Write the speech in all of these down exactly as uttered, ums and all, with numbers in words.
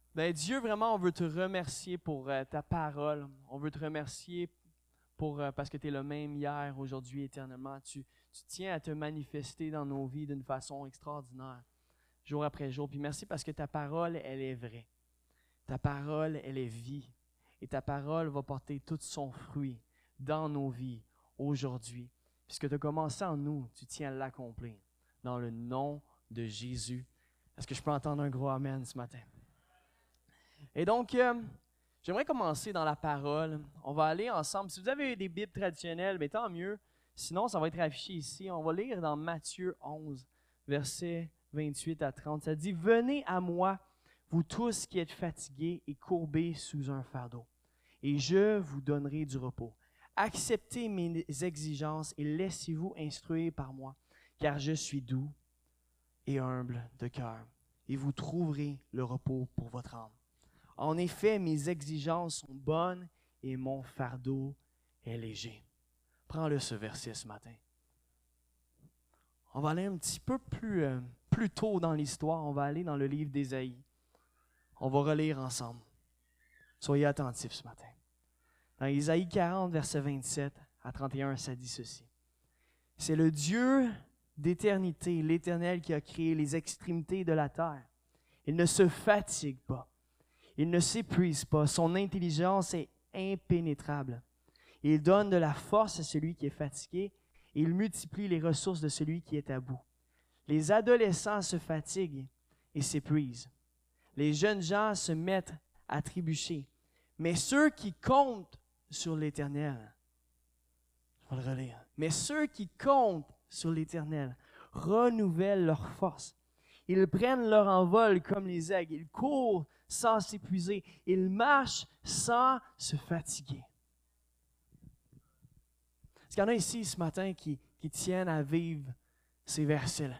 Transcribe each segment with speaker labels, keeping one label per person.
Speaker 1: Ben Dieu, vraiment, on veut te remercier pour euh, ta parole. On veut te remercier pour, euh, parce que tu es le même hier, aujourd'hui, éternellement. Tu, tu tiens à te manifester dans nos vies d'une façon extraordinaire, jour après jour. Puis merci parce que ta parole, elle est vraie. Ta parole, elle est vie. Et ta parole va porter tout son fruit dans nos vies aujourd'hui. Puisque tu as commencé en nous, tu tiens à l'accomplir. Dans le nom de Jésus. Est-ce que je peux entendre un gros amen ce matin? Et donc, euh, j'aimerais commencer dans la parole. On va aller ensemble. Si vous avez des Bibles traditionnelles, bien, tant mieux. Sinon, ça va être affiché ici. On va lire dans Matthieu onze, versets vingt-huit à trente. Ça dit « Venez à moi, vous tous qui êtes fatigués et courbés sous un fardeau, et je vous donnerai du repos. Acceptez mes exigences et laissez-vous instruire par moi, car je suis doux et humble de cœur, et vous trouverez le repos pour votre âme. En effet, mes exigences sont bonnes et mon fardeau est léger. » Prends-le ce verset ce matin. On va aller un petit peu plus, euh, plus tôt dans l'histoire. On va aller dans le livre d'Ésaïe. On va relire ensemble. Soyez attentifs ce matin. Dans Ésaïe quarante, verset vingt-sept à trente et un, ça dit ceci. « C'est le Dieu d'éternité, l'Éternel qui a créé les extrémités de la terre. Il ne se fatigue pas. Il ne s'épuise pas. Son intelligence est impénétrable. Il donne de la force à celui qui est fatigué et il multiplie les ressources de celui qui est à bout. Les adolescents se fatiguent et s'épuisent. Les jeunes gens se mettent à trébucher. Mais ceux qui comptent sur l'Éternel, je vais le relire, mais ceux qui comptent sur l'Éternel renouvellent leur force. Ils prennent leur envol comme les aigles. Ils courent sans s'épuiser. Ils marchent sans se fatiguer. Est-ce qu'il y en a ici ce matin qui, qui tiennent à vivre ces versets-là?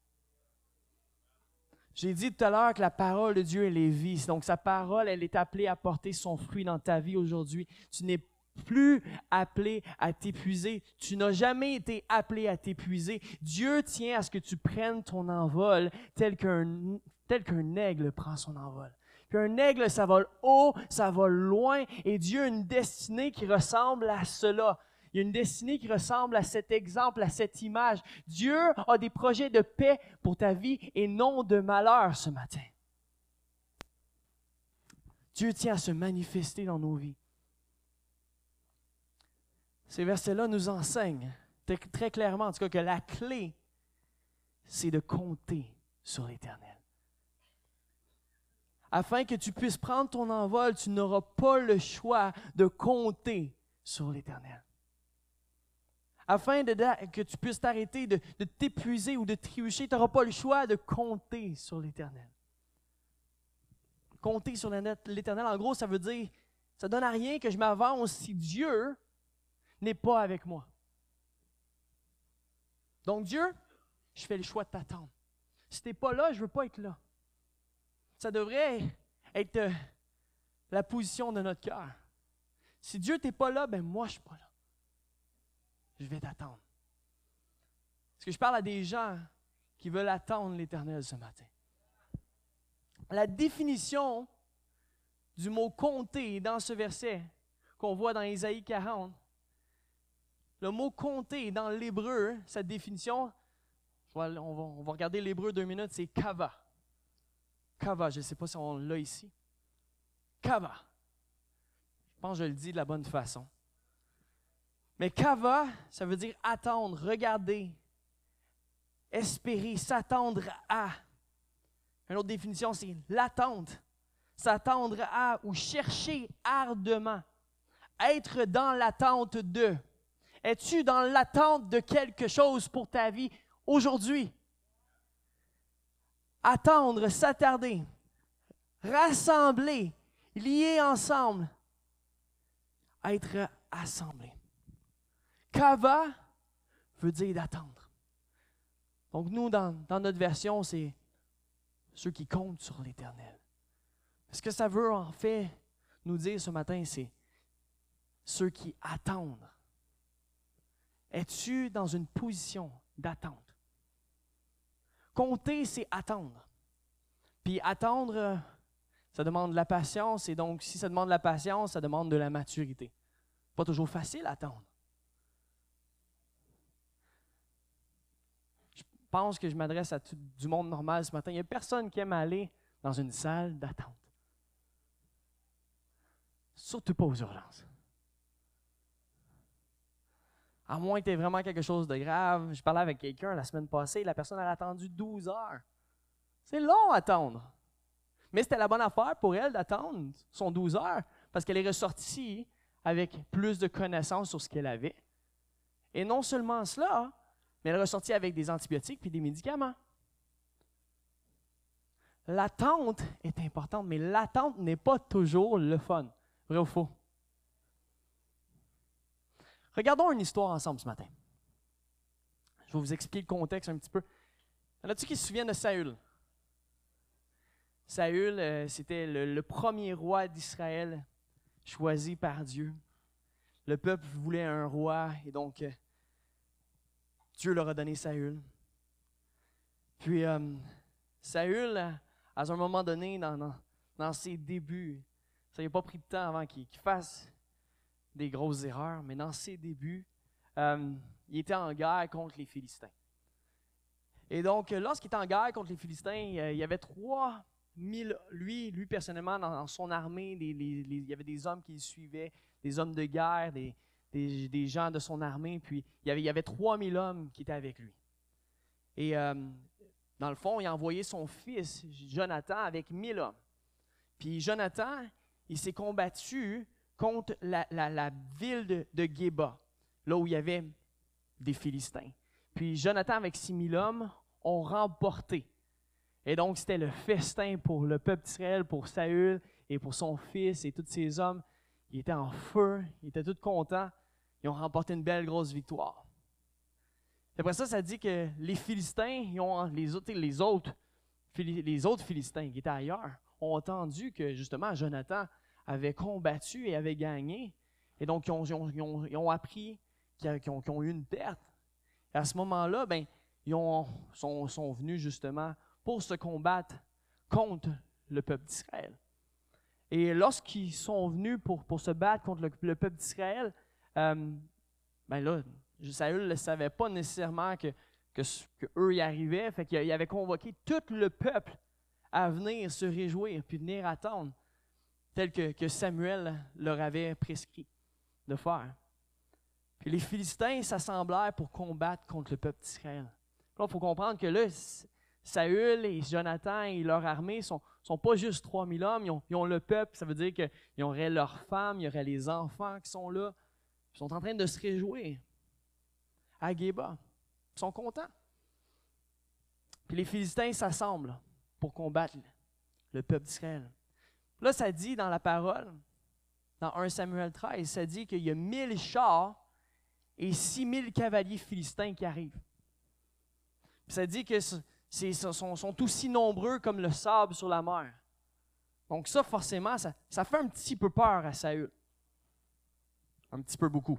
Speaker 1: J'ai dit tout à l'heure que la parole de Dieu, elle est vie. Donc, sa parole, elle est appelée à porter son fruit dans ta vie aujourd'hui. Tu n'es plus appelé à t'épuiser. Tu n'as jamais été appelé à t'épuiser. Dieu tient à ce que tu prennes ton envol tel qu'un, tel qu'un aigle prend son envol. Puis un aigle, ça vole haut, ça vole loin, et Dieu a une destinée qui ressemble à cela. Il y a une destinée qui ressemble à cet exemple, à cette image. Dieu a des projets de paix pour ta vie et non de malheur ce matin. Dieu tient à se manifester dans nos vies. Ces versets-là nous enseignent très clairement, en tout cas, que la clé, c'est de compter sur l'Éternel. Afin que tu puisses prendre ton envol, tu n'auras pas le choix de compter sur l'Éternel. Afin de, de, que tu puisses t'arrêter de, de t'épuiser ou de trébucher, tu n'auras pas le choix de compter sur l'Éternel. Compter sur l'Éternel, en gros, ça veut dire, ça ne donne à rien que je m'avance si Dieu n'est pas avec moi. Donc Dieu, je fais le choix de t'attendre. Si tu n'es pas là, je ne veux pas être là. Ça devrait être euh, la position de notre cœur. Si Dieu n'est pas là, ben moi je ne suis pas là. Je vais t'attendre. Est-ce que je parle à des gens qui veulent attendre l'Éternel ce matin? La définition du mot compter dans ce verset qu'on voit dans Ésaïe quarante, le mot compter dans l'hébreu, sa définition, on va, on va regarder l'hébreu deux minutes, c'est kava. Kava, je ne sais pas si on l'a ici. Kava. Je pense que je le dis de la bonne façon. Mais kava, ça veut dire attendre, regarder, espérer, s'attendre à. Une autre définition, c'est l'attente. S'attendre à ou chercher ardemment. Être dans l'attente de. Es-tu dans l'attente de quelque chose pour ta vie aujourd'hui? Attendre, s'attarder, rassembler, lier ensemble, être assemblé. Kava veut dire d'attendre. Donc nous, dans, dans notre version, c'est ceux qui comptent sur l'Éternel. Ce que ça veut en fait nous dire ce matin, c'est ceux qui attendent. Es-tu dans une position d'attente? Compter, c'est attendre. Puis attendre, Ça demande de la patience, et donc, si ça demande de la patience, ça demande de la maturité. Pas toujours facile à attendre. Je pense que je m'adresse à tout du monde normal ce matin. Il n'y a personne qui aime aller dans une salle d'attente. Surtout pas aux urgences. À moins que tu aies vraiment quelque chose de grave. Je parlais avec quelqu'un la semaine passée, la personne a attendu douze heures. C'est long à attendre. Mais c'était la bonne affaire pour elle d'attendre son douze heures parce qu'elle est ressortie avec plus de connaissances sur ce qu'elle avait. Et non seulement cela, mais elle est ressortie avec des antibiotiques et des médicaments. L'attente est importante, mais l'attente n'est pas toujours le fun. Vrai ou faux? Regardons une histoire ensemble ce matin. Je vais vous expliquer le contexte un petit peu. Y en a-t-il qui se souviennent de Saül? Saül, euh, c'était le, le premier roi d'Israël choisi par Dieu. Le peuple voulait un roi et donc euh, Dieu leur a donné Saül. Puis euh, Saül, à un moment donné, dans, dans, dans ses débuts, ça n'a pas pris de temps avant qu'il, qu'il fasse des grosses erreurs, mais dans ses débuts, euh, il était en guerre contre les Philistins. Et donc, lorsqu'il était en guerre contre les Philistins, euh, il y avait trois mille, lui, lui personnellement, dans, dans son armée, les, les, les, il y avait des hommes qui le suivaient, des hommes de guerre, des, des, des gens de son armée, puis il y avait, il y avait trois mille hommes qui étaient avec lui. Et euh, dans le fond, il a envoyé son fils, Jonathan, avec mille hommes. Puis Jonathan, il s'est combattu contre la, la, la ville de, de Géba, là où il y avait des Philistins. Puis Jonathan, avec six mille hommes, ont remporté. Et donc, c'était le festin pour le peuple d'Israël, pour Saül et pour son fils et tous ses hommes. Ils étaient en feu, ils étaient tous contents. Ils ont remporté une belle grosse victoire. Après ça, ça dit que les Philistins, ils ont, les, autres, les, autres, les autres Philistins qui étaient ailleurs, ont entendu que justement Jonathan avait combattu et avait gagné. Et donc, ils ont, ils ont, ils ont, ils ont appris qu'ils ont, qu'ils ont eu une perte. Et à ce moment-là, ben, ils ont, sont, sont venus justement pour se combattre contre le peuple d'Israël. Et lorsqu'ils sont venus pour, pour se battre contre le, le peuple d'Israël, euh, ben là, Saül ne savait pas nécessairement que, que, que eux y arrivaient. Fait qu'il avait convoqué tout le peuple à venir se réjouir puis venir attendre, tel que, que Samuel leur avait prescrit de faire. Puis les Philistins s'assemblèrent pour combattre contre le peuple d'Israël. Là, il faut comprendre que là, Saül et Jonathan et leur armée ne sont, sont pas juste trois mille hommes, ils ont, ils ont le peuple, ça veut dire qu'ils auraient leurs femmes, il y aurait les enfants qui sont là. Ils sont en train de se réjouir à Géba. Ils sont contents. Puis les Philistins s'assemblent pour combattre le peuple d'Israël. Là, ça dit dans la parole, dans premier Samuel treize, ça dit qu'il y a mille chars et six mille cavaliers philistins qui arrivent. Puis ça dit que c'est, sont, sont aussi nombreux comme le sable sur la mer. Donc ça, forcément, ça, ça fait un petit peu peur à Saül. Un petit peu beaucoup.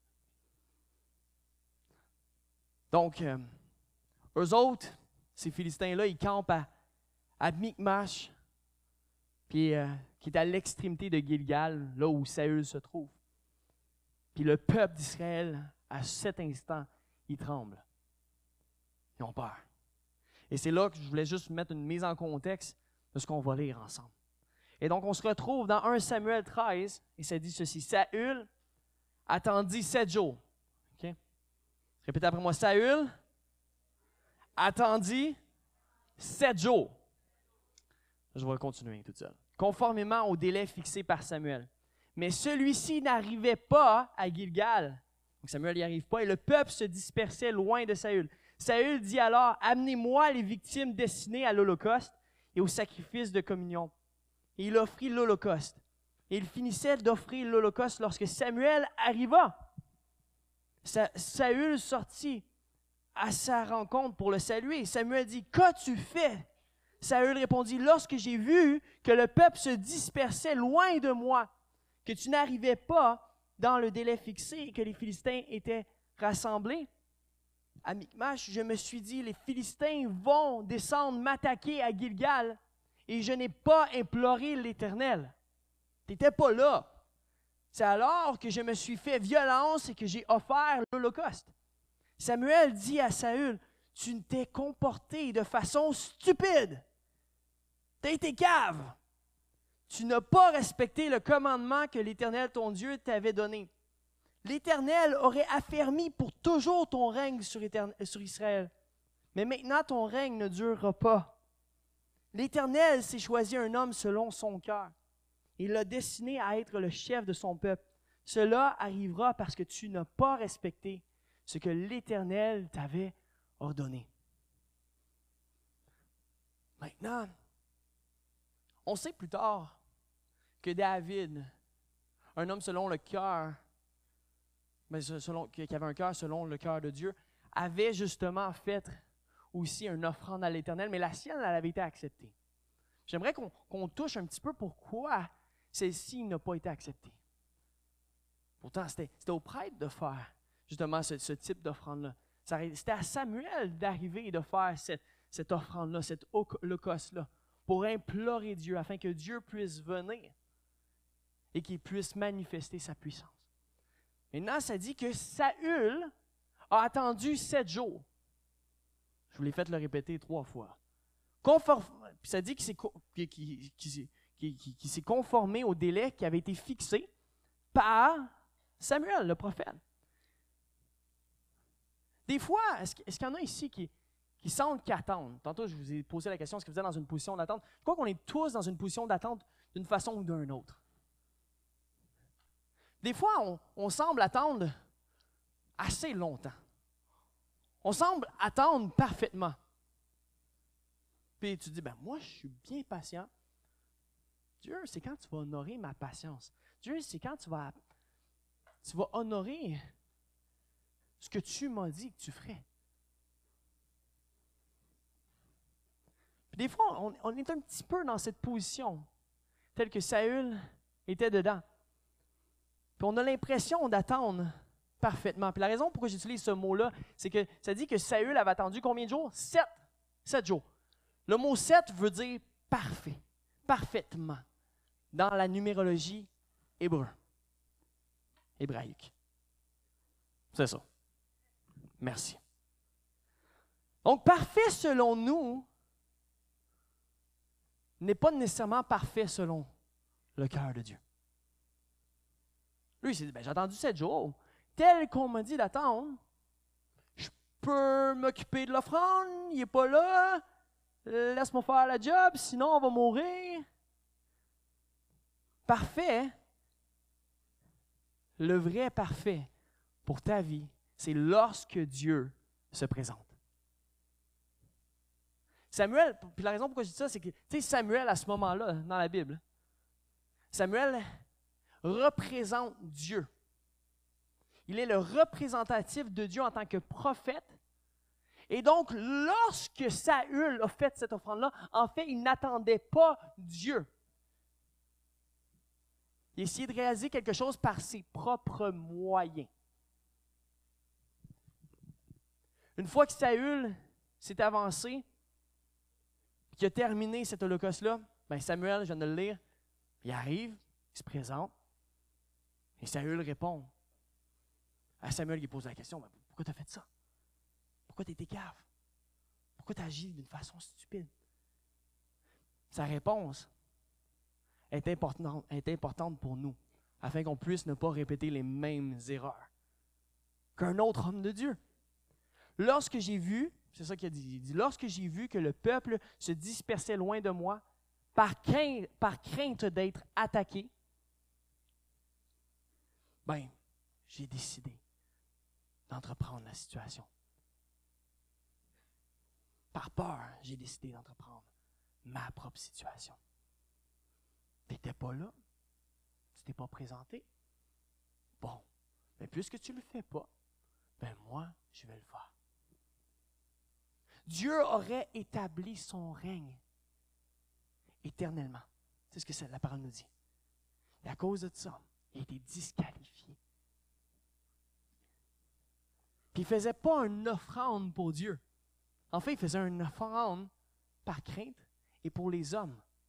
Speaker 1: Donc, euh, eux autres, ces Philistins-là, ils campent à, à Michmash, puis, euh, qui est à l'extrémité de Gilgal, là où Saül se trouve. Puis le peuple d'Israël, à cet instant, il tremble. Ils ont peur. Et c'est là que je voulais juste mettre une mise en contexte de ce qu'on va lire ensemble. Et donc, on se retrouve dans premier Samuel treize, et ça dit ceci. Saül attendit sept jours. Okay? Répétez après moi. Saül attendit sept jours. Je vais continuer tout seul. Conformément au délai fixé par Samuel. Mais celui-ci n'arrivait pas à Gilgal. Donc Samuel n'y arrive pas et le peuple se dispersait loin de Saül. Saül dit alors, amenez-moi les victimes destinées à l'Holocauste et au sacrifice de communion. Et il offrit l'Holocauste. Et il finissait d'offrir l'Holocauste lorsque Samuel arriva. Sa- Saül sortit à sa rencontre pour le saluer. Samuel dit, qu'as-tu fait? Saül répondit, lorsque j'ai vu que le peuple se dispersait loin de moi, que tu n'arrivais pas dans le délai fixé et que les Philistins étaient rassemblés à Michmash, je me suis dit, les Philistins vont descendre m'attaquer à Gilgal et je n'ai pas imploré l'Éternel. Tu n'étais pas là. C'est alors que je me suis fait violence et que j'ai offert l'Holocauste. Samuel dit à Saül, « Tu t'es comporté de façon stupide. Tu as été cave. Tu n'as pas respecté le commandement que l'Éternel, ton Dieu, t'avait donné. L'Éternel aurait affermi pour toujours ton règne sur, sur Israël. Mais maintenant, ton règne ne durera pas. L'Éternel s'est choisi un homme selon son cœur. Il l'a destiné à être le chef de son peuple. Cela arrivera parce que tu n'as pas respecté ce que l'Éternel t'avait ordonné. » Maintenant, on sait plus tard que David, un homme selon le cœur, mais selon, qui avait un cœur selon le cœur de Dieu, avait justement fait aussi une offrande à l'Éternel, mais la sienne, elle avait été acceptée. J'aimerais qu'on, qu'on touche un petit peu pourquoi celle-ci n'a pas été acceptée. Pourtant, c'était, c'était au prêtre de faire justement ce, ce type d'offrande-là. Ça, c'était à Samuel d'arriver et de faire cette, cette offrande-là, cet holocauste-là, pour implorer Dieu, afin que Dieu puisse venir et qu'il puisse manifester sa puissance. Maintenant, ça dit que Saül a attendu sept jours. Je vous l'ai fait le répéter trois fois. Conform... Puis ça dit qu'il s'est, qu'il, qu'il, qu'il, qu'il, qu'il s'est conformé au délai qui avait été fixé par Samuel, le prophète. Des fois, est-ce, est-ce qu'il y en a ici qui, qui sentent qu'ils attendent? Tantôt, je vous ai posé la question, est-ce que vous êtes dans une position d'attente? Je crois qu'on est tous dans une position d'attente d'une façon ou d'une autre. Des fois, on, on semble attendre assez longtemps. On semble attendre parfaitement. Puis tu dis, ben moi, je suis bien patient. Dieu, c'est quand tu vas honorer ma patience. Dieu, c'est quand tu vas, tu vas honorer ce que tu m'as dit que tu ferais. Puis des fois, on, on est un petit peu dans cette position, telle que Saül était dedans. Puis on a l'impression d'attendre parfaitement. Puis la raison pourquoi j'utilise ce mot-là, c'est que ça dit que Saül avait attendu combien de jours? Sept. Sept jours. Le mot sept veut dire parfait, parfaitement, dans la numérologie hébreu, hébraïque. C'est ça. Merci. Donc, parfait selon nous n'est pas nécessairement parfait selon le cœur de Dieu. Lui, il s'est dit, ben, j'ai attendu sept jours. Tel qu'on m'a dit d'attendre, je peux m'occuper de l'offrande, il n'est pas là, laisse-moi faire la job, sinon on va mourir. Parfait, le vrai parfait pour ta vie, c'est lorsque Dieu se présente. Samuel, puis la raison pourquoi je dis ça, c'est que, tu sais, Samuel, à ce moment-là, dans la Bible, Samuel représente Dieu. Il est le représentatif de Dieu en tant que prophète. Et donc, lorsque Saül a fait cette offrande-là, en fait, il n'attendait pas Dieu. Il essayait de réaliser quelque chose par ses propres moyens. Une fois que Saül s'est avancé, qu'il a terminé cet holocauste-là, ben Samuel, je viens de le lire, il arrive, il se présente, et Saül répond. À Samuel, il pose la question, ben, pourquoi tu as fait ça? Pourquoi tu étais cave? Pourquoi tu as agi d'une façon stupide? Sa réponse est importante, est importante pour nous, afin qu'on puisse ne pas répéter les mêmes erreurs qu'un autre homme de Dieu. Lorsque j'ai vu, c'est ça qu'il a dit, il dit, lorsque j'ai vu que le peuple se dispersait loin de moi, par crainte, par crainte d'être attaqué, ben, j'ai décidé d'entreprendre la situation. Par peur, j'ai décidé d'entreprendre ma propre situation. Tu n'étais pas là, tu t'es pas présenté. Bon, mais puisque tu ne le fais pas, ben moi, je vais le faire. Dieu aurait établi son règne éternellement. C'est ce que la parole nous dit. Et à cause de ça, il a été disqualifié. Puis il ne faisait pas une offrande pour Dieu. En fait, il faisait une offrande par crainte et pour les hommes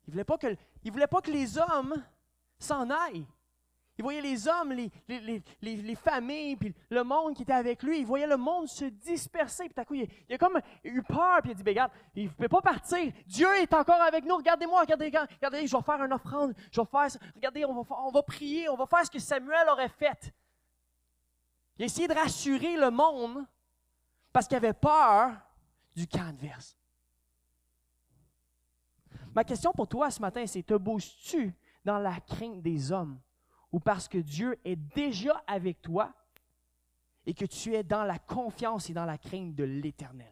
Speaker 1: Il ne voulait pas que, il voulait pas que les hommes s'en aillent. Il voyait les hommes, les, les, les, les, les familles, puis le monde qui était avec lui. Il voyait le monde se disperser. Puis tout à coup, il, il a comme eu peur. Puis il a dit, ben, regarde, il ne peut pas partir. Dieu est encore avec nous. Regardez-moi, regardez, regardez, je vais faire une offrande. Je vais faire ça. Regardez, on va, on va prier. On va faire ce que Samuel aurait fait. Il a essayé de rassurer le monde parce qu'il avait peur du camp adverse. Ma question pour toi ce matin, c'est te bouges-tu dans la crainte des hommes ou parce que Dieu est déjà avec toi et que tu es dans la confiance et dans la crainte de l'Éternel?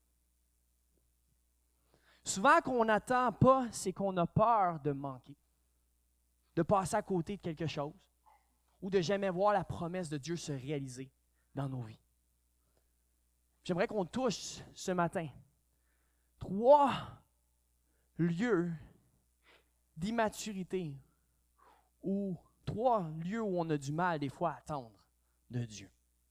Speaker 1: Souvent, qu'on n'attend pas, c'est qu'on a peur de manquer, de passer à côté de quelque chose ou de jamais voir la promesse de Dieu se réaliser dans nos vies. J'aimerais qu'on touche ce matin trois lieux d'immaturité ou trois lieux où on a du mal des fois à attendre de Dieu.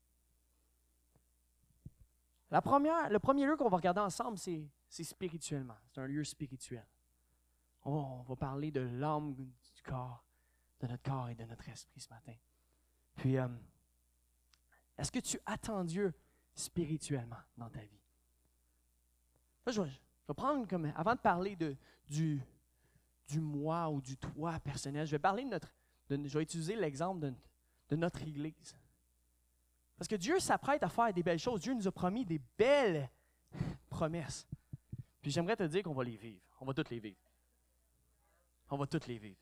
Speaker 1: La première, le premier lieu qu'on va regarder ensemble, c'est, c'est spirituellement. C'est un lieu spirituel. On, on va parler de l'âme du corps, de notre corps et de notre esprit ce matin. Puis, euh, est-ce que tu attends Dieu spirituellement dans ta vie? Là, je vais, je vais prendre comme, avant de parler de, du, du moi ou du toi personnel, je vais parler de notre, de, je vais utiliser l'exemple de, de notre Église. Parce que Dieu s'apprête à faire des belles choses. Dieu nous a promis des belles promesses. Puis j'aimerais te dire qu'on va les vivre. On va toutes les vivre. On va toutes les vivre.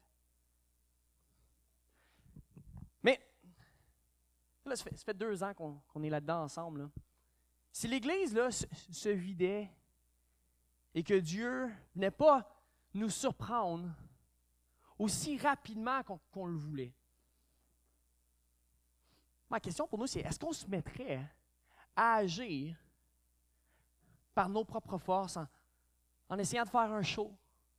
Speaker 1: Mais, là, ça fait, ça fait deux ans qu'on, qu'on est là-dedans ensemble. Là. Si l'Église là, se, se vidait et que Dieu venait pas nous surprendre aussi rapidement qu'on, qu'on le voulait, ma question pour nous, c'est est-ce qu'on se mettrait à agir par nos propres forces en, en essayant de faire un show,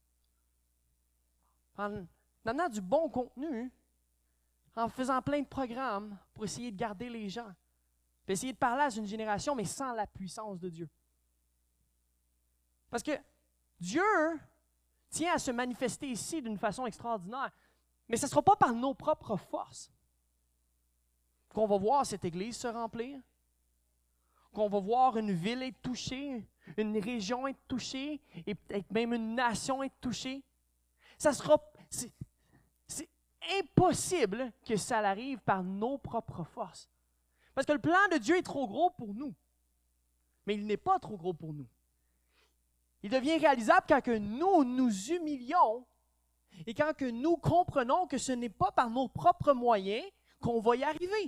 Speaker 1: en amenant du bon contenu, en faisant plein de programmes pour essayer de garder les gens, puis essayer de parler à une génération, mais sans la puissance de Dieu. Parce que Dieu tient à se manifester ici d'une façon extraordinaire, mais ce ne sera pas par nos propres forces qu'on va voir cette Église se remplir, qu'on va voir une ville être touchée, une région être touchée, et peut-être même une nation être touchée. Ça sera, c'est, c'est impossible que ça arrive par nos propres forces. Parce que le plan de Dieu est trop gros pour nous. Mais il n'est pas trop gros pour nous. Il devient réalisable quand que nous nous humilions et quand que nous comprenons que ce n'est pas par nos propres moyens qu'on va y arriver.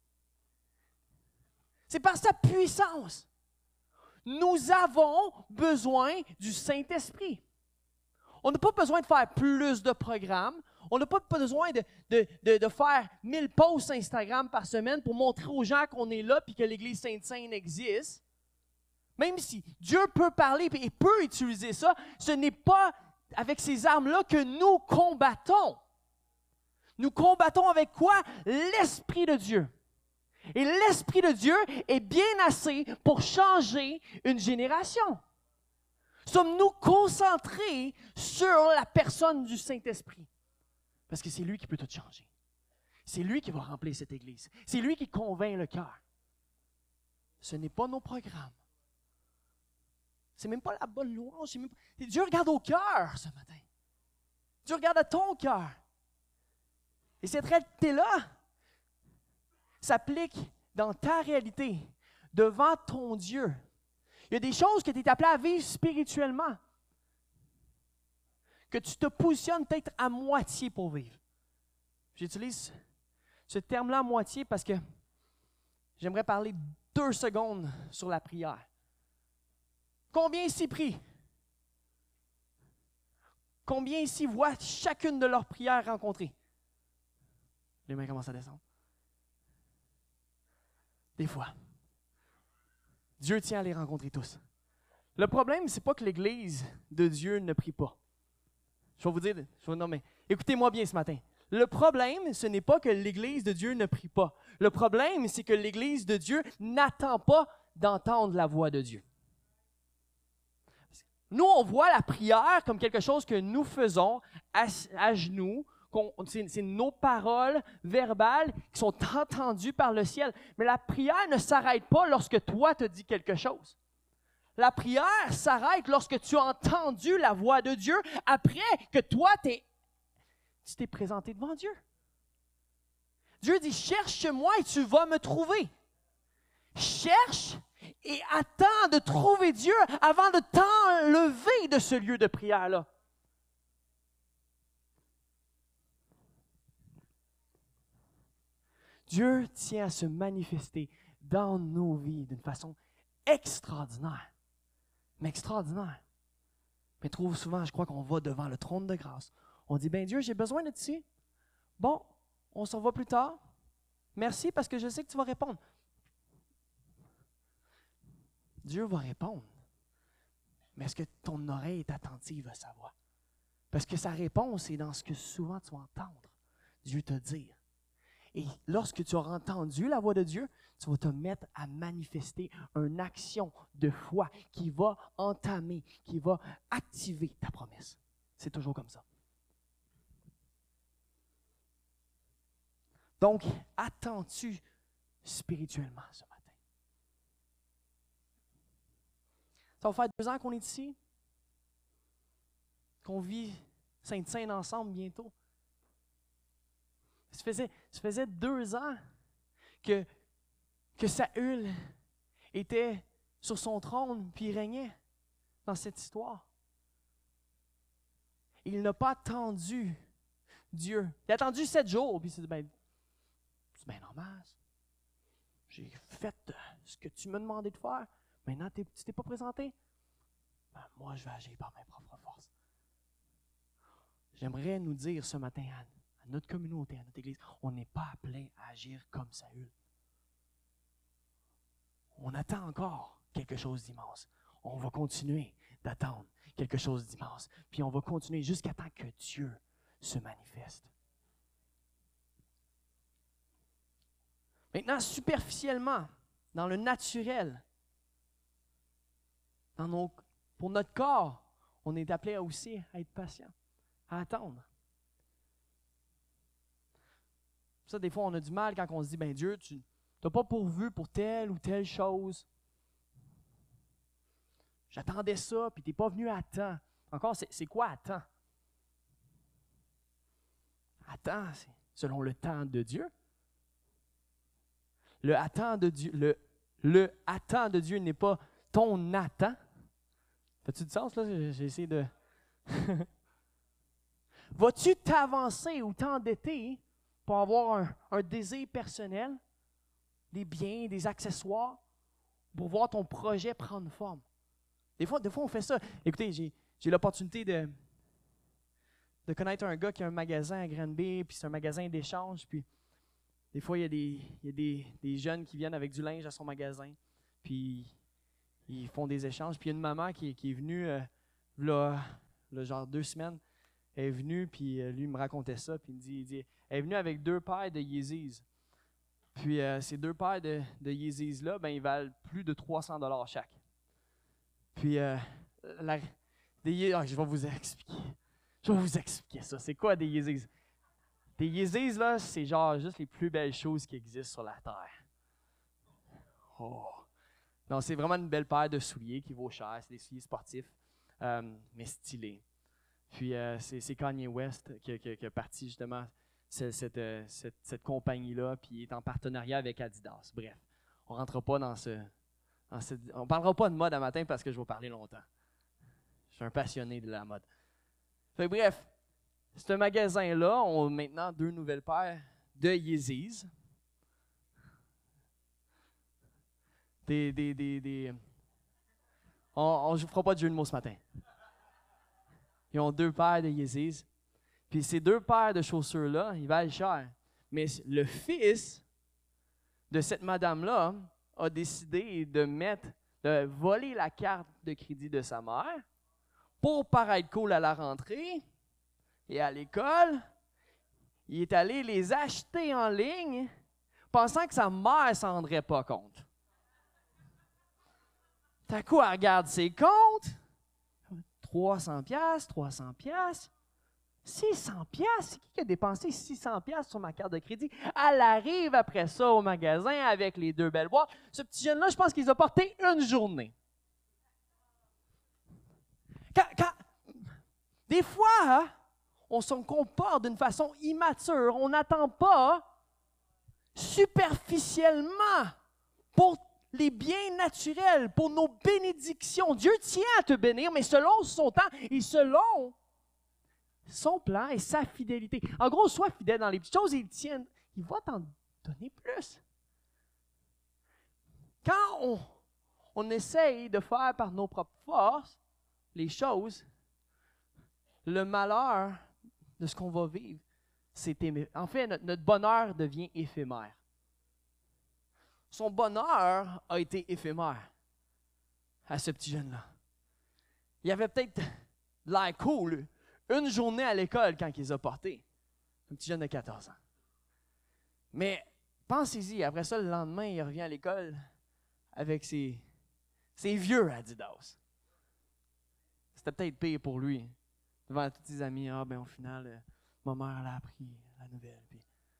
Speaker 1: C'est par sa puissance. Nous avons besoin du Saint-Esprit. On n'a pas besoin de faire plus de programmes. On n'a pas besoin de, de, de, de faire mille posts Instagram par semaine pour montrer aux gens qu'on est là et que l'Église Sainte-Sainte existe. Même si Dieu peut parler et peut utiliser ça, ce n'est pas avec ces armes-là que nous combattons. Nous combattons avec quoi? L'Esprit de Dieu. Et l'Esprit de Dieu est bien assez pour changer une génération. Sommes-nous concentrés sur la personne du Saint-Esprit? Parce que c'est lui qui peut tout changer. C'est lui qui va remplir cette Église. C'est lui qui convainc le cœur. Ce n'est pas nos programmes. C'est même pas la bonne louange. C'est même pas... Dieu regarde au cœur ce matin. Dieu regarde à ton cœur. Et cette réalité-là s'applique dans ta réalité, devant ton Dieu. Il y a des choses que tu es appelé à vivre spirituellement, que tu te positionnes peut-être à moitié pour vivre. J'utilise ce terme-là à moitié parce que j'aimerais parler deux secondes sur la prière. Combien ici prient? Combien ici voient chacune de leurs prières rencontrées? Les mains commencent à descendre. Des fois. Dieu tient à les rencontrer tous. Le problème, ce n'est pas que l'Église de Dieu ne prie pas. Je vais vous dire, je vais, non mais écoutez-moi bien ce matin. Le problème, ce n'est pas que l'Église de Dieu ne prie pas. Le problème, c'est que l'Église de Dieu n'attend pas d'entendre la voix de Dieu. Nous, on voit la prière comme quelque chose que nous faisons à, à genoux. C'est, c'est nos paroles verbales qui sont entendues par le ciel. Mais la prière ne s'arrête pas lorsque toi te dis quelque chose. La prière s'arrête lorsque tu as entendu la voix de Dieu après que toi, t'es, tu t'es présenté devant Dieu. Dieu dit, cherche-moi et tu vas me trouver. Cherche et attends de trouver Dieu avant de t'enlever de ce lieu de prière-là. Dieu tient à se manifester dans nos vies d'une façon extraordinaire. Mais extraordinaire. Mais trop souvent, je crois qu'on va devant le trône de grâce. On dit, ben Dieu, j'ai besoin de ici. Bon, on s'en va plus tard. Merci parce que je sais que tu vas répondre. Dieu va répondre. Mais est-ce que ton oreille est attentive à sa voix? Parce que sa réponse est dans ce que souvent tu vas entendre Dieu te dire. Et lorsque tu auras entendu la voix de Dieu, tu vas te mettre à manifester une action de foi qui va entamer, qui va activer ta promesse. C'est toujours comme ça. Donc, attends-tu spirituellement ce matin? Ça va faire deux ans qu'on est ici, qu'on vit Sainte-Sainte ensemble bientôt. Ça faisait, ça faisait deux ans que, que Saül était sur son trône puis il régnait dans cette histoire. Il n'a pas attendu Dieu. Il a attendu sept jours puis il s'est dit, ben, c'est bien normal. J'ai fait ce que tu m'as demandé de faire. Maintenant, tu ne t'es pas présenté. Ben, moi, je vais agir par mes propres forces. J'aimerais nous dire ce matin, Anne, à notre communauté, à notre Église, on n'est pas appelé à agir comme Saül. On attend encore quelque chose d'immense. On va continuer d'attendre quelque chose d'immense. Puis on va continuer jusqu'à temps que Dieu se manifeste. Maintenant, superficiellement, dans le naturel, dans nos, pour notre corps, on est appelé aussi à être patient, à attendre. Ça, des fois, on a du mal quand on se dit, ben Dieu, tu n'as pas pourvu pour telle ou telle chose. J'attendais ça, puis tu n'es pas venu à temps. Encore, c'est, c'est quoi à temps? À temps, c'est selon le temps de Dieu. Le à temps de Dieu, le, le à temps de Dieu n'est pas ton attend. Fais-tu du sens, là? J'ai essayé de... Vas-tu t'avancer ou t'endetter pour avoir un, un désir personnel, des biens, des accessoires, pour voir ton projet prendre forme? Des fois, des fois on fait ça. Écoutez, j'ai, j'ai l'opportunité de, de connaître un gars qui a un magasin à Granby, puis c'est un magasin d'échange, puis des fois, il y a, des, il y a des, des jeunes qui viennent avec du linge à son magasin, puis ils font des échanges. Puis il y a une maman qui, qui est venue, euh, là, là, genre deux semaines, elle est venue, puis euh, lui il me racontait ça, puis il me dit, il dit, elle est venue avec deux paires de Yeezys. Puis euh, ces deux paires de, de Yeezys-là, ben, ils valent plus de trois cents dollars chaque. Puis, euh, la, des, oh, je vais vous expliquer. Je vais vous expliquer ça. C'est quoi des Yeezys? Des Yeezys, là, c'est genre juste les plus belles choses qui existent sur la terre. Oh! Non, c'est vraiment une belle paire de souliers qui vaut cher. C'est des souliers sportifs, euh, mais stylés. Puis, euh, c'est, c'est Kanye West qui, qui, qui a parti justement cette, cette, cette, cette compagnie-là, puis il est en partenariat avec Adidas. Bref, on ne rentrera pas dans ce... Dans cette, on ne parlera pas de mode à matin parce que je vais parler longtemps. Je suis un passionné de la mode. Fait, bref, ce magasin-là, on a maintenant deux nouvelles paires de Yeezys. Des, des, des, des... On ne fera pas de jeu de mots ce matin. Ils ont deux paires de Yeezys. Puis ces deux paires de chaussures-là, ils valent cher. Mais le fils de cette madame-là a décidé de mettre, de voler la carte de crédit de sa mère pour paraître cool à la rentrée et à l'école. Il est allé les acheter en ligne, pensant que sa mère ne s'en rendrait pas compte. Tout à coup, elle regarde ses comptes. trois cents piastres, trois cents piastres, six cents piastres. C'est qui qui a dépensé six cents piastres sur ma carte de crédit? Elle arrive après ça au magasin avec les deux belles boîtes. Ce petit jeune-là, je pense qu'il les a porté une journée. Quand, quand, des fois, hein, on se comporte d'une façon immature. On n'attend pas superficiellement pour les biens naturels, pour nos bénédictions. Dieu tient à te bénir, mais selon son temps et selon son plan et sa fidélité. En gros, sois fidèle dans les petites choses et il tient, il va t'en donner plus. Quand on, on essaye de faire par nos propres forces les choses, le malheur de ce qu'on va vivre, c'est émé- en fait, notre, notre bonheur devient éphémère. Son bonheur a été éphémère à ce petit jeune-là. Il avait peut-être l'air cool une journée à l'école quand il les a portés. Un petit jeune de quatorze ans. Mais pensez-y, après ça, le lendemain, il revient à l'école avec ses, ses vieux Adidas. C'était peut-être pire pour lui. Devant tous ses amis, ah ben au final, euh, ma mère elle a appris la nouvelle. Puis...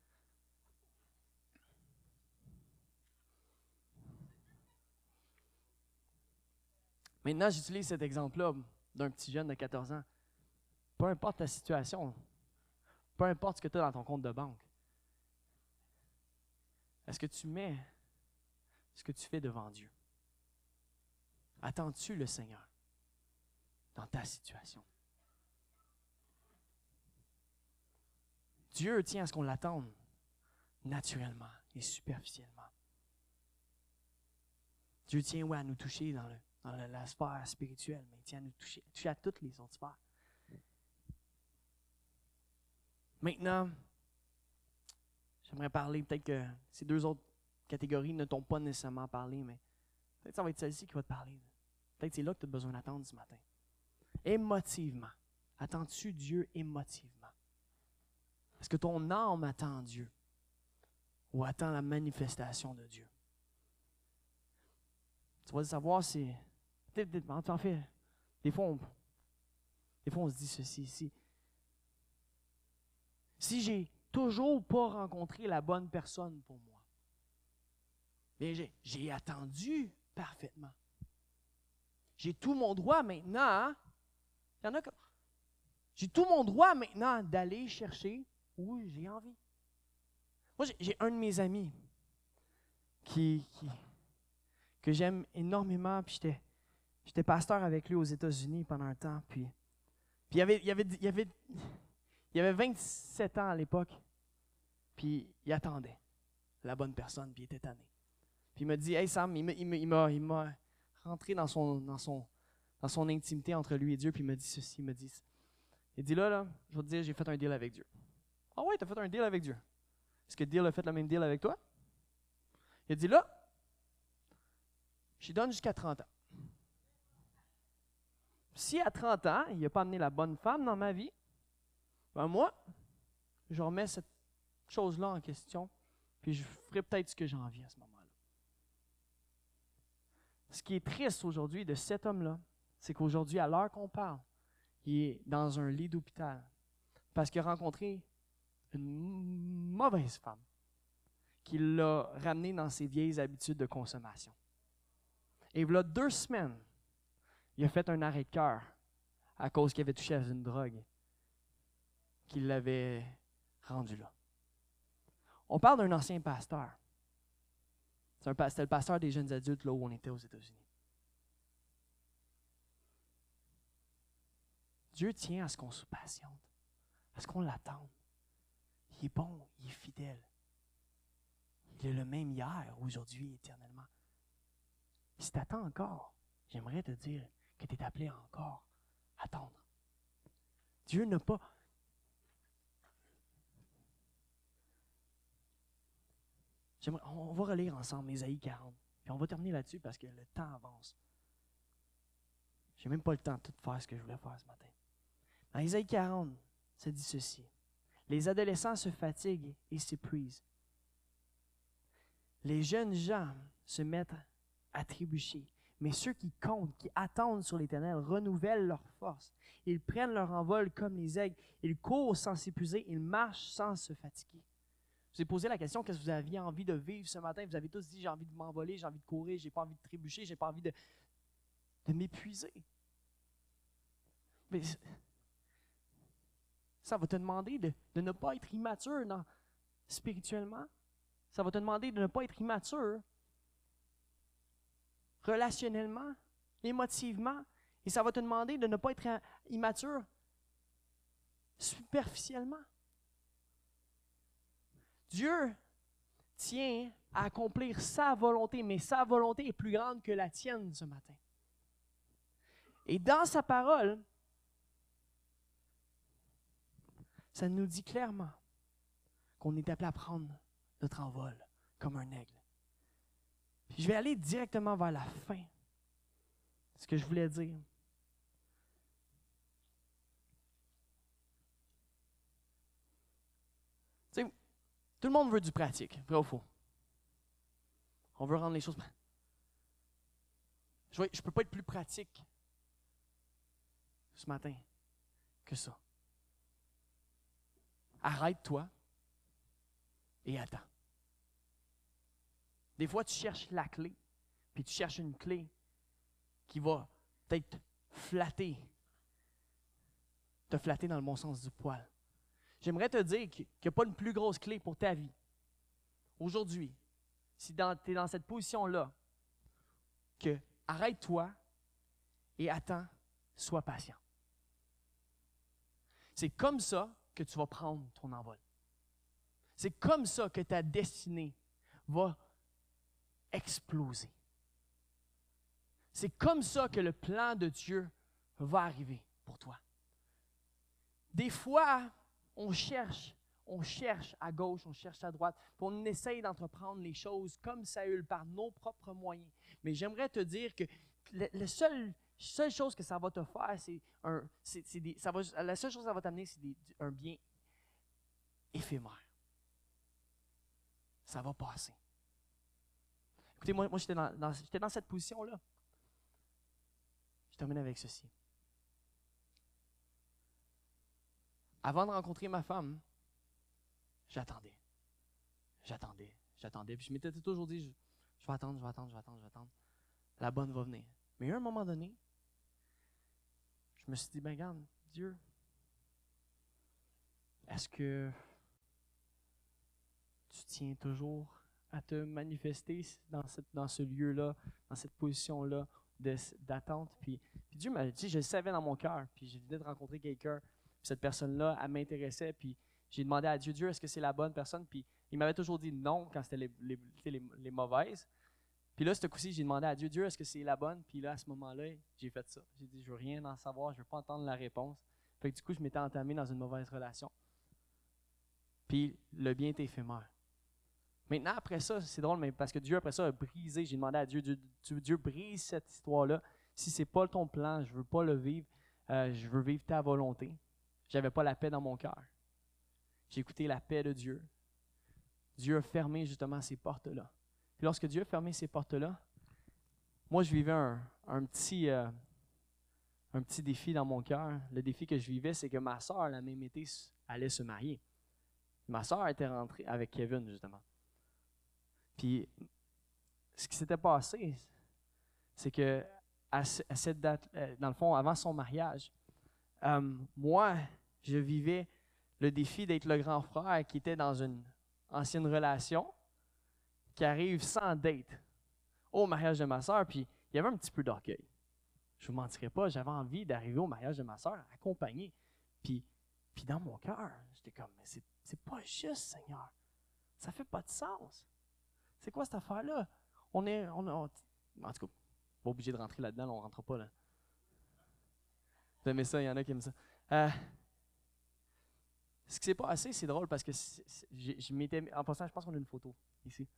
Speaker 1: Maintenant, j'utilise cet exemple-là d'un petit jeune de quatorze ans. Peu importe ta situation, peu importe ce que tu as dans ton compte de banque, est-ce que tu mets ce que tu fais devant Dieu? Attends-tu le Seigneur dans ta situation? Dieu tient à ce qu'on l'attende naturellement et superficiellement. Dieu tient ouais, à nous toucher dans, le, dans la, la sphère spirituelle, mais il tient à nous toucher, toucher à toutes les autres sphères. Maintenant, j'aimerais parler, peut-être que ces deux autres catégories ne t'ont pas nécessairement parlé, mais peut-être que ça va être celle-ci qui va te parler. Peut-être que c'est là que tu as besoin d'attendre ce matin. Émotivement. Attends-tu Dieu émotivement? Est-ce que ton âme attend Dieu ou attend la manifestation de Dieu? Tu vas le savoir, c'est... En fait, des fois, on, des fois, on se dit ceci ici. Si j'ai toujours pas rencontré la bonne personne pour moi, bien j'ai, j'ai attendu parfaitement. J'ai tout mon droit maintenant. Hein? Il y en a que... J'ai tout mon droit maintenant d'aller chercher où j'ai envie. Moi, j'ai, j'ai un de mes amis qui, qui, que j'aime énormément, puis j'étais, j'étais pasteur avec lui aux États-Unis pendant un temps, puis, puis il, avait, il, avait, il, avait, il avait vingt-sept ans à l'époque, puis il attendait la bonne personne, puis il était tanné. Puis il m'a dit, « Hey Sam, il m'a, il m'a, il m'a, il m'a rentré dans son, dans, son, dans son intimité entre lui et Dieu, puis il m'a dit ceci, il m'a dit, il dit là, là, je vais te dire, j'ai fait un deal avec Dieu. » « Ah ouais, t'as fait un deal avec Dieu. Est-ce que Dieu a fait le même deal avec toi? » Il a dit là, je lui donne jusqu'à trente ans. Si à trente ans, il n'a pas amené la bonne femme dans ma vie, ben moi, je remets cette chose-là en question, puis je ferai peut-être ce que j'ai envie à ce moment-là. Ce qui est triste aujourd'hui de cet homme-là, c'est qu'aujourd'hui, à l'heure qu'on parle, il est dans un lit d'hôpital parce qu'il a rencontré une mauvaise femme qui l'a ramené dans ses vieilles habitudes de consommation. Et voilà deux semaines, il a fait un arrêt de cœur à cause qu'il avait touché à une drogue qui l'avait rendu là. On parle d'un ancien pasteur. C'est un, c'était le pasteur des jeunes adultes là où on était aux États-Unis. Dieu tient à ce qu'on se patiente, à ce qu'on l'attende. Il est bon, il est fidèle. Il est le même hier, aujourd'hui, éternellement. Si tu attends encore, j'aimerais te dire que tu es appelé à encore attendre. Dieu n'a pas... J'aimerais... On va relire ensemble Ésaïe quarante. Puis on va terminer là-dessus parce que le temps avance. Je n'ai même pas le temps de tout faire ce que je voulais faire ce matin. Dans Ésaïe quarante, ça dit ceci. Les adolescents se fatiguent et s'épuisent. Les jeunes gens se mettent à trébucher. Mais ceux qui comptent, qui attendent sur l'Éternel, renouvellent leur force. Ils prennent leur envol comme les aigles. Ils courent sans s'épuiser. Ils marchent sans se fatiguer. Je vous ai posé la question, qu'est-ce que vous aviez envie de vivre ce matin? Vous avez tous dit, j'ai envie de m'envoler, j'ai envie de courir, j'ai pas envie de trébucher, j'ai pas envie de, de m'épuiser. Mais ça va te demander de, de ne pas être immature dans, spirituellement. Ça va te demander de ne pas être immature relationnellement, émotivement. Et ça va te demander de ne pas être immature superficiellement. Dieu tient à accomplir sa volonté, mais sa volonté est plus grande que la tienne ce matin. Et dans sa parole, ça nous dit clairement qu'on est appelé à prendre notre envol comme un aigle. Puis je vais aller directement vers la fin. Ce que je voulais dire. Tu sais, tout le monde veut du pratique, vrai ou faux? On veut rendre les choses... Je ne peux pas être plus pratique ce matin que ça. Arrête-toi et attends. Des fois, tu cherches la clé, puis tu cherches une clé qui va peut-être flatter, te flatter dans le bon sens du poil. J'aimerais te dire qu'il n'y a pas une plus grosse clé pour ta vie. Aujourd'hui, si tu es dans cette position-là, que arrête-toi et attends, sois patient. C'est comme ça que tu vas prendre ton envol. C'est comme ça que ta destinée va exploser. C'est comme ça que le plan de Dieu va arriver pour toi. Des fois, on cherche, on cherche à gauche, on cherche à droite, puis on essaye d'entreprendre les choses comme Saül par nos propres moyens. Mais j'aimerais te dire que le, le seul, seule chose que ça va te faire, c'est un, c'est, c'est des, ça va, la seule chose que ça va t'amener, c'est des, un bien éphémère. Ça va passer. Écoutez, moi, moi j'étais, dans, dans, j'étais dans cette position-là. Je termine avec ceci. Avant de rencontrer ma femme, j'attendais. J'attendais, j'attendais. Puis je m'étais toujours dit, je, je vais attendre, je vais attendre, je vais attendre, je vais attendre. La bonne va venir. Mais à un moment donné, je me suis dit, ben regarde, Dieu, est-ce que tu tiens toujours à te manifester dans, cette, dans ce lieu-là, dans cette position-là de, d'attente? Puis, puis Dieu m'a dit, je le savais dans mon cœur, puis je venais de rencontrer quelqu'un, puis cette personne-là, elle m'intéressait, puis j'ai demandé à Dieu, Dieu, est-ce que c'est la bonne personne? Puis il m'avait toujours dit non quand c'était les, les, les, les mauvaises. Puis là, ce coup-ci, j'ai demandé à Dieu, Dieu, est-ce que c'est la bonne? Puis là, à ce moment-là, j'ai fait ça. J'ai dit, je veux rien en savoir, je veux pas entendre la réponse. Fait que du coup, je m'étais entamé dans une mauvaise relation. Puis le bien est éphémère. Maintenant, après ça, c'est drôle, mais parce que Dieu, après ça, a brisé. J'ai demandé à Dieu, Dieu, Dieu, Dieu brise cette histoire-là. Si c'est pas ton plan, je veux pas le vivre. Euh, je veux vivre ta volonté. J'avais pas la paix dans mon cœur. J'ai écouté la paix de Dieu. Dieu a fermé justement ces portes-là. Puis lorsque Dieu a fermé ces portes-là, moi, je vivais un, un, petit, euh, un petit défi dans mon cœur. Le défi que je vivais, c'est que ma soeur, la même été, allait se marier. Ma soeur était rentrée avec Kevin, justement. Puis, ce qui s'était passé, c'est que à, à cette date, dans le fond, avant son mariage, euh, moi, je vivais le défi d'être le grand frère qui était dans une ancienne relation, qui arrive sans date au mariage de ma soeur, puis il y avait un petit peu d'orgueil. Je ne vous mentirais pas, j'avais envie d'arriver au mariage de ma soeur accompagné. Puis, puis dans mon cœur, j'étais comme, mais c'est, c'est pas juste, Seigneur. Ça fait pas de sens. C'est quoi cette affaire-là? On est, on, on, en tout cas, pas obligé de rentrer là-dedans, là, on ne rentre pas là. Vous aimez ça, il y en a qui aiment ça. Euh, ce qui s'est passé, c'est drôle parce que c'est, c'est, je, je m'étais, en passant, je pense qu'on a une photo ici.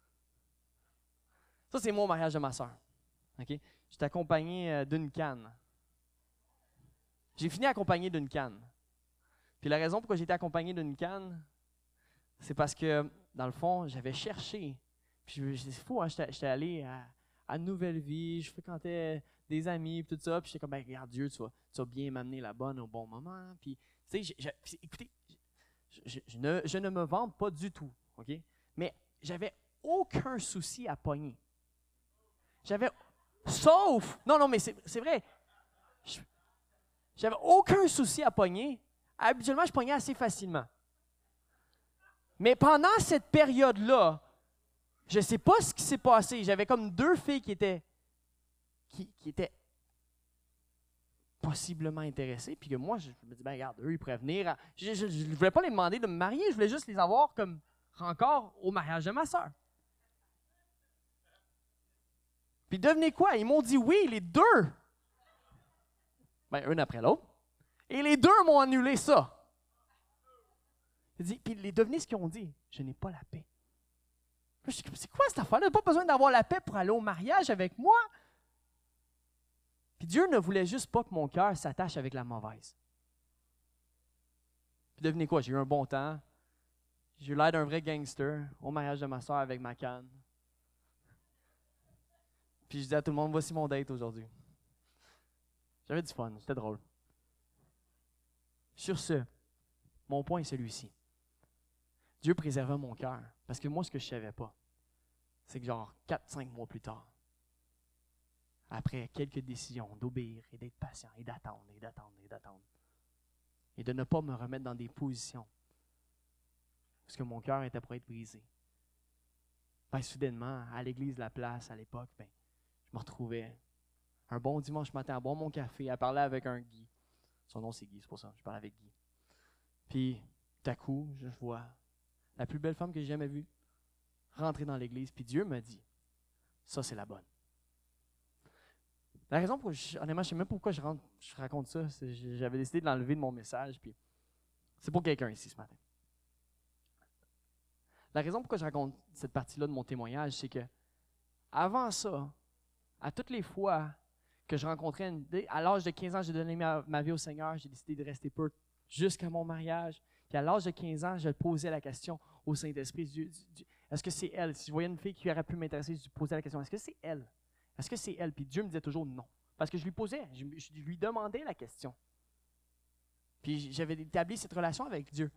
Speaker 1: Ça, c'est moi au mariage de ma soeur. Okay? J'étais accompagné euh, d'une canne. J'ai fini accompagné d'une canne. Puis la raison pourquoi j'ai été accompagné d'une canne, c'est parce que, dans le fond, j'avais cherché. Puis c'est fou, hein, j'étais, j'étais allé à, à une nouvelle vie, je fréquentais des amis, puis tout ça, puis j'étais comme, ben, regarde Dieu, tu vas, tu vas bien m'amener la bonne au bon moment, puis, tu sais, je- je- puis, écoutez, je, je- je ne, je ne me vante pas du tout, OK? Mais j'avais aucun souci à pogner. J'avais, sauf, non, non, mais c'est, c'est vrai, je- j'avais aucun souci à pogner. Habituellement, je pognais assez facilement. Mais pendant cette période-là, je ne sais pas ce qui s'est passé. J'avais comme deux filles qui étaient, qui, qui étaient possiblement intéressées. Puis que moi, je me dis, ben regarde, eux, ils pourraient venir. Je ne voulais pas les demander de me marier. Je voulais juste les avoir comme encore au mariage de ma soeur. Puis devinez quoi? Ils m'ont dit oui, les deux. Ben, une après l'autre. Et les deux m'ont annulé ça. Dit, puis les devinez ce qu'ils ont dit? Je n'ai pas la paix. Je dis, c'est quoi cette affaire-là? Pas besoin d'avoir la paix pour aller au mariage avec moi. Puis Dieu ne voulait juste pas que mon cœur s'attache avec la mauvaise. Puis devinez quoi? J'ai eu un bon temps. J'ai eu l'air d'un vrai gangster au mariage de ma soeur avec ma canne. Puis je dis à tout le monde, voici mon date aujourd'hui. J'avais du fun, c'était drôle. Sur ce, mon point est celui-ci. Dieu préservait mon cœur. Parce que moi, ce que je ne savais pas, c'est que genre quatre cinq mois plus tard, après quelques décisions d'obéir et d'être patient et d'attendre et d'attendre et d'attendre, et de ne pas me remettre dans des positions parce que mon cœur était pour être brisé, ben, soudainement, à l'église de la place, à l'époque, ben, je me retrouvais un bon dimanche matin à boire mon café, à parler avec un Guy. Son nom, c'est Guy, c'est pour ça, je parle avec Guy. Puis, tout à coup, je vois la plus belle femme que j'ai jamais vue rentrer dans l'église, puis Dieu me dit, ça, c'est la bonne. La raison pour je, honnêtement, je ne sais même pas pourquoi je, rentre, je raconte ça. C'est, j'avais décidé de l'enlever de mon message, puis c'est pour quelqu'un ici ce matin. La raison pourquoi je raconte cette partie-là de mon témoignage, c'est que avant ça, à toutes les fois que je rencontrais, une, à l'âge de quinze ans, j'ai donné ma, ma vie au Seigneur, j'ai décidé de rester peu jusqu'à mon mariage. Puis à l'âge de quinze ans, je posais la question au Saint-Esprit, Dieu, Dieu, est-ce que c'est elle? Si je voyais une fille qui aurait pu m'intéresser, je lui posais la question, est-ce que c'est elle? Est-ce que c'est elle? Puis Dieu me disait toujours non. Parce que je lui posais, je, je lui demandais la question. Puis j'avais établi cette relation avec Dieu.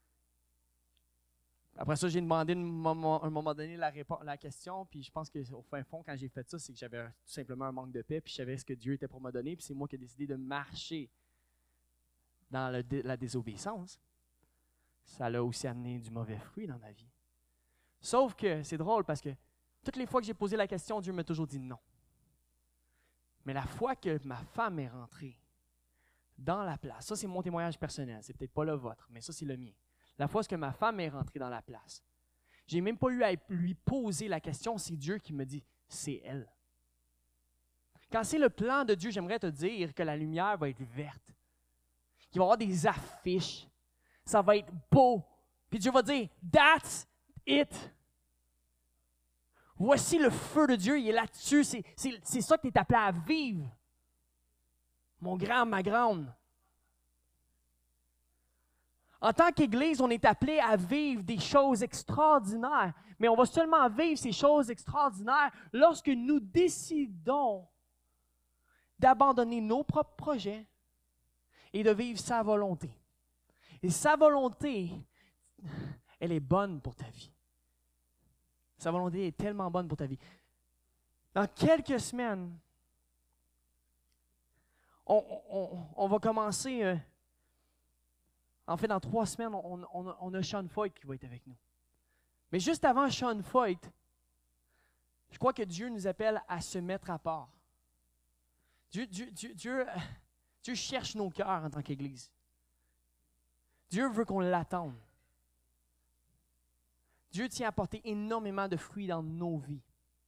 Speaker 1: Après ça, j'ai demandé à un moment, un moment donné la, réponse, la question, puis je pense qu'au fin fond, quand j'ai fait ça, c'est que j'avais tout simplement un manque de paix, puis je savais ce que Dieu était pour me donner, puis c'est moi qui ai décidé de marcher dans le, la désobéissance. Ça l'a aussi amené du mauvais fruit dans ma vie. Sauf que c'est drôle parce que toutes les fois que j'ai posé la question, Dieu m'a toujours dit non. Mais la fois que ma femme est rentrée dans la place, ça c'est mon témoignage personnel, c'est peut-être pas le vôtre, mais ça c'est le mien. La fois que ma femme est rentrée dans la place, j'ai même pas eu à lui poser la question, c'est Dieu qui me dit, c'est elle. Quand c'est le plan de Dieu, j'aimerais te dire que la lumière va être verte, qu'il va y avoir des affiches, ça va être beau, puis Dieu va dire, that's it. Voici le feu de Dieu, il est là-dessus, c'est, c'est, c'est ça que tu es appelé à vivre. Mon grand, ma grande. En tant qu'Église, on est appelé à vivre des choses extraordinaires, mais on va seulement vivre ces choses extraordinaires lorsque nous décidons d'abandonner nos propres projets et de vivre sa volonté. Et sa volonté, elle est bonne pour ta vie. Sa volonté est tellement bonne pour ta vie. Dans quelques semaines, on, on, on va commencer... Euh, En fait, dans trois semaines, on, on, on a Sean Foyt qui va être avec nous. Mais juste avant Sean Foyt, je crois que Dieu nous appelle à se mettre à part. Dieu, Dieu, Dieu, Dieu, Dieu cherche nos cœurs en tant qu'Église. Dieu veut qu'on l'attende. Dieu tient à porter énormément de fruits dans nos vies.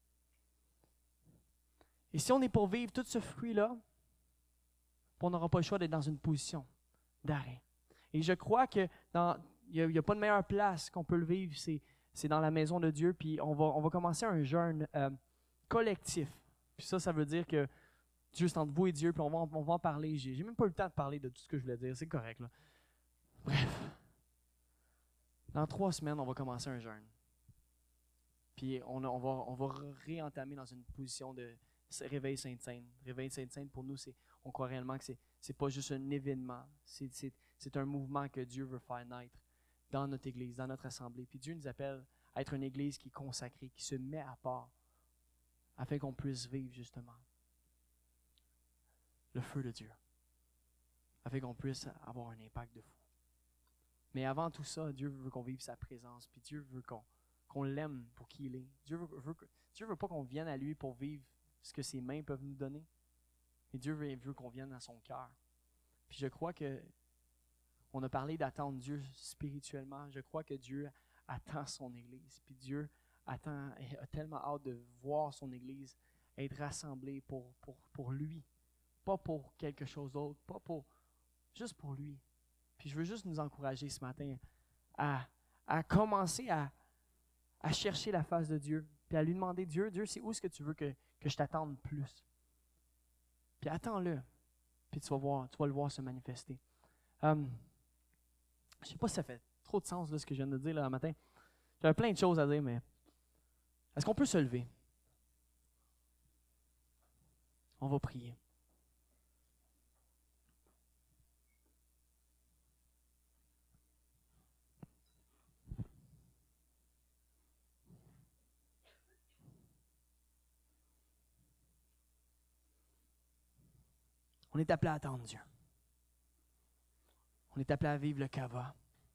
Speaker 1: Et si on est pour vivre tout ce fruit-là, on n'aura pas le choix d'être dans une position d'arrêt. Et je crois que dans, il n'y a, a pas de meilleure place qu'on peut le vivre, c'est, c'est dans la maison de Dieu. Puis on va, on va commencer un jeûne euh, collectif. Puis ça, ça veut dire que Dieu, c'est entre vous et Dieu, puis on va, on va en parler. J'ai, j'ai même pas eu le temps de parler de tout ce que je voulais dire, c'est correct, là. Bref. Dans trois semaines, on va commencer un jeûne. Puis on, on, va, on va réentamer dans une position de réveil Sainte-Sainte. Réveil Sainte-Sainte, pour nous, c'est, on croit réellement que c'est, c'est pas juste un événement. C'est, c'est, c'est un mouvement que Dieu veut faire naître dans notre Église, dans notre assemblée. Puis Dieu nous appelle à être une Église qui est consacrée, qui se met à part, afin qu'on puisse vivre justement le feu de Dieu, afin qu'on puisse avoir un impact de fou. Mais avant tout ça, Dieu veut qu'on vive sa présence, puis Dieu veut qu'on, qu'on l'aime pour qui il est. Dieu veut, veut, Dieu veut pas qu'on vienne à lui pour vivre ce que ses mains peuvent nous donner, mais Dieu veut, veut qu'on vienne à son cœur. Puis je crois que on a parlé d'attendre Dieu spirituellement. Je crois que Dieu attend son Église, puis Dieu attend, a tellement hâte de voir son Église être rassemblée pour, pour, pour lui, pas pour quelque chose d'autre, pas pour, juste pour lui. Puis je veux juste nous encourager ce matin à, à commencer à, à chercher la face de Dieu, puis à lui demander, Dieu, Dieu, c'est où est-ce que tu veux que, que je t'attende plus? Puis attends-le, puis tu vas, voir, tu vas le voir se manifester. Um, je ne sais pas si ça fait trop de sens là, ce que je viens de dire là, le matin. J'avais plein de choses à dire, mais est-ce qu'on peut se lever? On va prier. On est appelé à attendre Dieu. On est appelé à vivre le kava.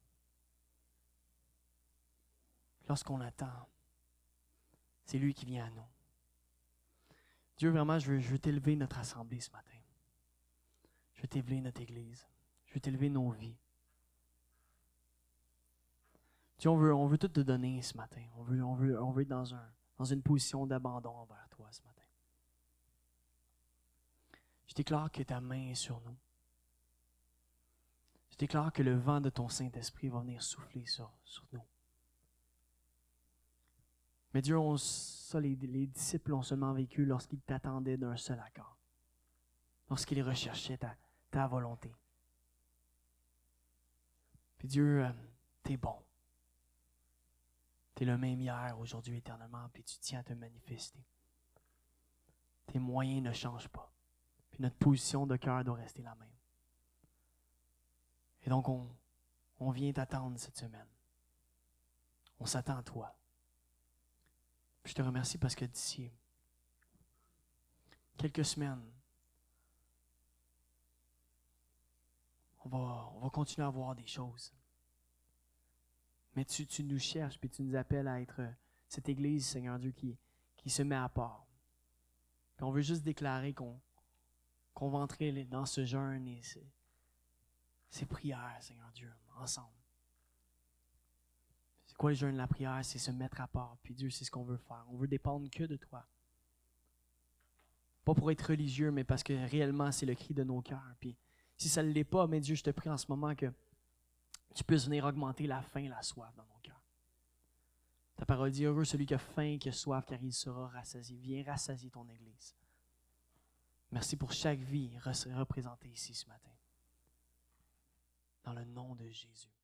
Speaker 1: Lorsqu'on attend, c'est lui qui vient à nous. Dieu, vraiment, je veux, je veux t'élever notre assemblée ce matin. Je veux t'élever notre Église. Je veux t'élever nos vies. Dieu, on veut, on veut tout te donner ce matin. On veut, on veut, on veut être dans, un, dans une position d'abandon envers toi ce matin. Je déclare que ta main est sur nous. Je déclare que le vent de ton Saint-Esprit va venir souffler sur, sur nous. Mais Dieu, on, ça, les, les disciples l'ont seulement vécu lorsqu'ils t'attendaient d'un seul accord. Lorsqu'ils recherchaient ta, ta volonté. Puis Dieu, euh, t'es bon. T'es le même hier, aujourd'hui, éternellement, puis tu tiens à te manifester. Tes moyens ne changent pas. Puis notre position de cœur doit rester la même. Et donc, on, on vient t'attendre cette semaine. On s'attend à toi. Puis je te remercie parce que d'ici quelques semaines, on va, on va continuer à voir des choses. Mais tu, tu nous cherches puis tu nous appelles à être cette Église, Seigneur Dieu, qui, qui se met à part. Puis on veut juste déclarer qu'on, qu'on va entrer dans ce jeûne et ces, ces prières, Seigneur Dieu, ensemble. C'est quoi le jeûne, la prière? C'est se mettre à part. Puis Dieu, c'est ce qu'on veut faire. On veut dépendre que de toi. Pas pour être religieux, mais parce que réellement, c'est le cri de nos cœurs. Puis si ça ne l'est pas, mais Dieu, je te prie en ce moment que tu puisses venir augmenter la faim et la soif dans nos cœurs. Ta parole dit, heureux celui qui a faim et qui a soif, car il sera rassasié. Viens rassasier ton Église. Merci pour chaque vie représentée ici ce matin. Dans le nom de Jésus.